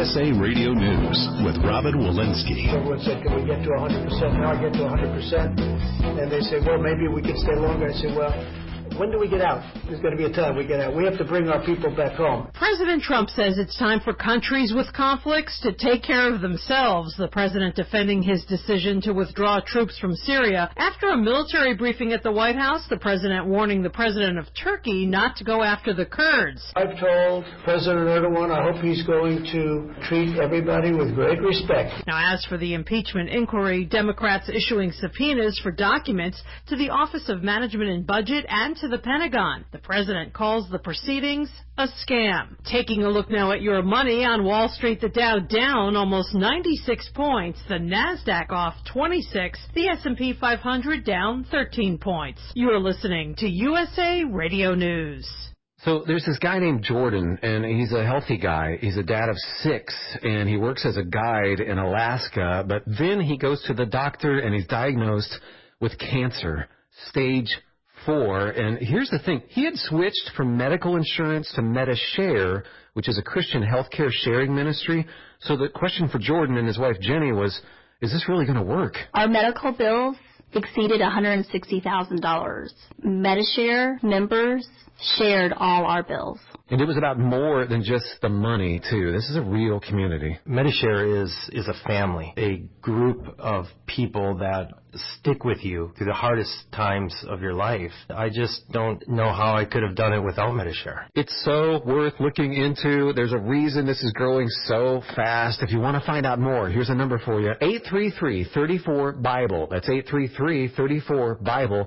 USA Radio News with Robin Walensky. Everyone said, can we get to 100%? Now I get to 100%. And they say, well, maybe we could stay longer. I say, well, when do we get out? There's going to be a time we get out. We have to bring our people back home. President Trump says it's time for countries with conflicts to take care of themselves. The president defending his decision to withdraw troops from Syria. After a military briefing at the White House, the president warning the president of Turkey not to go after the Kurds. I've told President Erdogan I hope he's going to treat everybody with great respect. Now, as for the impeachment inquiry, Democrats issuing subpoenas for documents to the Office of Management and Budget and to the Pentagon. The president calls the proceedings a scam. Taking a look now at your money on Wall Street, the Dow down almost 96 points, the Nasdaq off 26, the S&P 500 down 13 points. You are listening to USA Radio News. So there's this guy named Jordan, and he's a healthy guy. He's a dad of 6, and he works as a guide in Alaska, but then he goes to the doctor and he's diagnosed with cancer, stage 4, and here's the thing. He had switched from medical insurance to MediShare, which is a Christian healthcare sharing ministry. So the question for Jordan and his wife Jenny was, is this really going to work? Our medical bills exceeded $160,000. MediShare members shared all our bills. And it was about more than just the money, too. This is a real community. MediShare is a family, a group of people that stick with you through the hardest times of your life. I just don't know how I could have done it without MediShare. It's so worth looking into. There's a reason this is growing so fast. If you want to find out more, here's a number for you. 833-34-BIBLE. That's 833-34-BIBLE.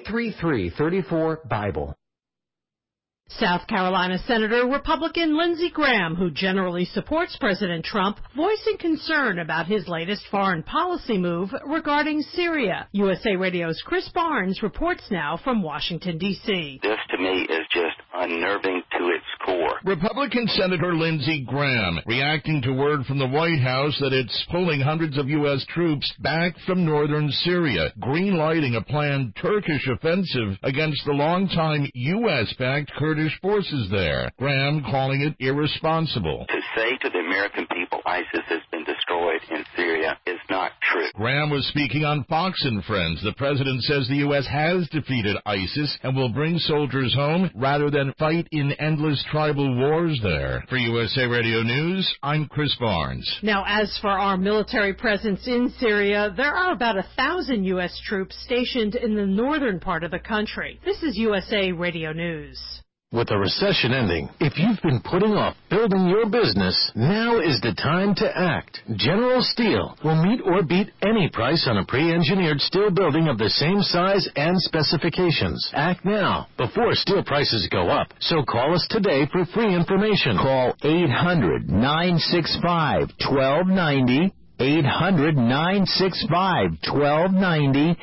833-34-BIBLE. South Carolina Senator Republican Lindsey Graham, who generally supports President Trump, voicing concern about his latest foreign policy move regarding Syria. USA Radio's Chris Barnes reports now from Washington, D.C. This, to me, is just unnerving to its core. Republican Senator Lindsey Graham reacting to word from the White House that it's pulling hundreds of U.S. troops back from northern Syria, green-lighting a planned Turkish offensive against the longtime U.S.-backed Kurdish forces there. Graham calling it irresponsible. To say to the American people ISIS has been destroyed in Syria is not true. Graham was speaking on Fox and Friends. The president says the U.S. has defeated ISIS and will bring soldiers home rather than fight in endless tribal wars there. For USA Radio News, I'm Chris Barnes. Now, as for our military presence in Syria, there are about 1,000 U.S. troops stationed in the northern part of the country. This is USA Radio News. With the recession ending, if you've been putting off building your business, now is the time to act. General Steel will meet or beat any price on a pre-engineered steel building of the same size and specifications. Act now, before steel prices go up. So call us today for free information. Call 800-965-1290. 800-965-1290,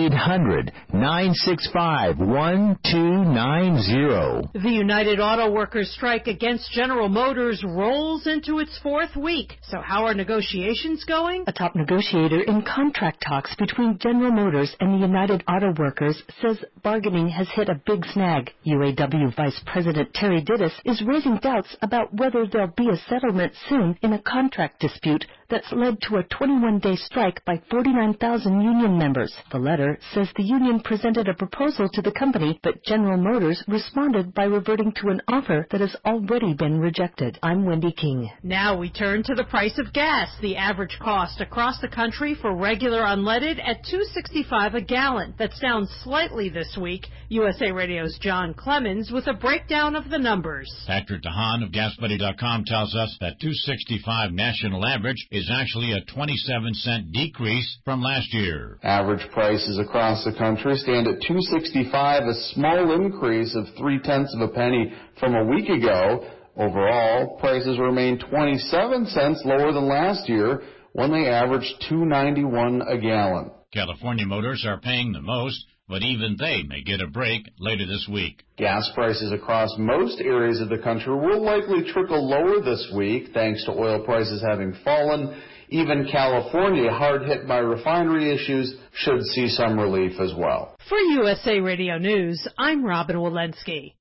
800-965-1290. The United Auto Workers strike against General Motors rolls into its 4th week. So how are negotiations going? A top negotiator in contract talks between General Motors and the United Auto Workers says bargaining has hit a big snag. UAW Vice President Terry Dittus is raising doubts about whether there'll be a settlement soon in a contract dispute that's led to a 21-day strike by 49,000 union members. The letter says the union presented a proposal to the company, but General Motors responded by reverting to an offer that has already been rejected. I'm Wendy King. Now we turn to the price of gas. The average cost across the country for regular unleaded at $2.65 a gallon. That's down slightly this week. USA Radio's John Clemens with a breakdown of the numbers. Patrick DeHaan of GasBuddy.com tells us that $2.65 national average is actually a 27-cent decrease from last year. Average prices across the country stand at $2.65, a small increase of 0.3 cents from a week ago. Overall, prices remain 27 cents lower than last year when they averaged $2.91 a gallon. California motors are paying the most, but even they may get a break later this week. Gas prices across most areas of the country will likely trickle lower this week thanks to oil prices having fallen. Even California, hard hit by refinery issues, should see some relief as well. For USA Radio News, I'm Robin Walensky.